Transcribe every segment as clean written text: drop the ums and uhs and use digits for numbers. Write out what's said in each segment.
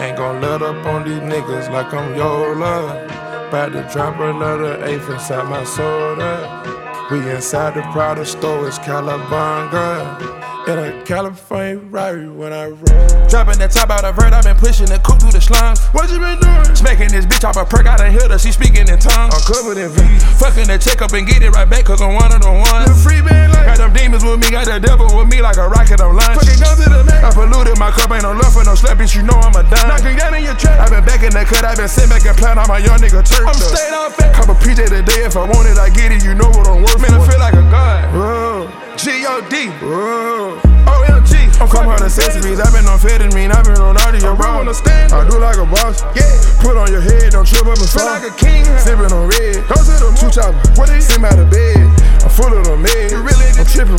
Ain't gon' let up on these niggas like I'm Yola. Bout to drop another eighth inside my soda. We inside the Prada store, it's Calabunga. In a California Rari when I roll. Dropping that top out of vert, I been pushing the coupe through the slums. What you been doing? Smacking this bitch off a perk, I done heard her, she speaking in tongues. I'm covered in V. Fucking the check up and get it right back, cause I'm one of the ones. Free man like. Got them demons with me, got the devil with me like a rocket on lunch. Fucking guns to the neck. I polluted my cup, ain't no love for no slap, bitch, you know I'm a dime. Knocking down in your trap. I been back in the cut, I been sitting back and plan on my young nigga turf. I'm staying off fat. Cop a PJ today, if I want it, I get it, you know what I'm worth. Man, I feel like a god. Whoa. G-O-D. Whoa. OMG. I'm come out of accessories, I been on amphetamine, I been on all of your bro. I do like a boss, yeah. Put on your head, don't trip up and fall. Feel like a king, sippin' on red. Go to the two chopper, what is? Sit out of bed, I'm full of the meds. I'm trippin'.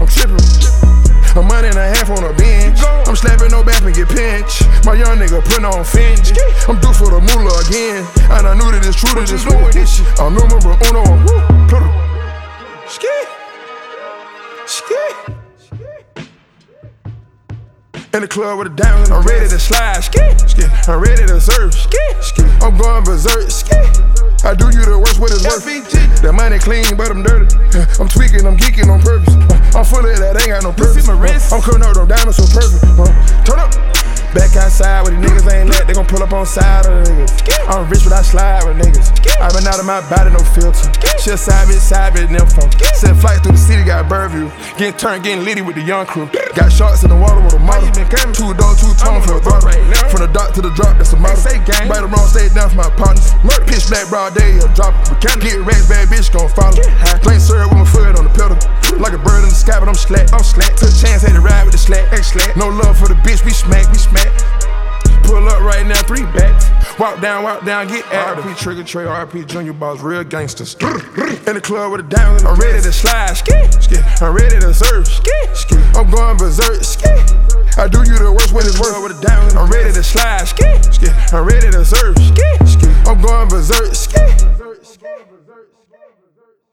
A month and a half on a bench. I'm slapping no back and get pinched. My young nigga putting on Finch. I'm due for the moolah again. And I knew that it's true to this war. I'm number uno. Pluto. Ski. In the club with a diamond, I'm ready to slide. I'm ready to surf. I'm going berserk. I do you the worst, what it's worth. That money clean, but I'm dirty. I'm tweaking, I'm geeking on purpose. I'm full of that, ain't got no purpose. I'm cutting up them diamonds so perfect. Turn up. Back outside where the niggas ain't let, they gon' pull up on side of the niggas. I'm rich but I slide with niggas. I been out of my body, no filter. Shit side bitch, them folk. Set flight through the city, got Birdview. Getting turned, getting litty with the young crew. Got shots in the water with a model. 2 dogs, 2 tones for a throttle. From the dock to the drop, that's a model. Right or wrong, stay down for my partners. Pitch black, broad day, a drop. Get racks, bad bitch gon' follow. Plain syrup with my foot on the pedal. Like a bird in the sky, but I'm slack. Took a chance, had to ride with the slack. No love for the bitch, we smack. Pull up right now, 3 backs. Walk down, get at RP Trigger Trey, RP Junior Boss, real gangsters. In the club with a diamond, I'm ready to slide. I'm ready to surf. I'm going berserk. I do you the worst when it's worth with a diamond. I'm ready to slide. I'm ready to surf. I'm going berserk.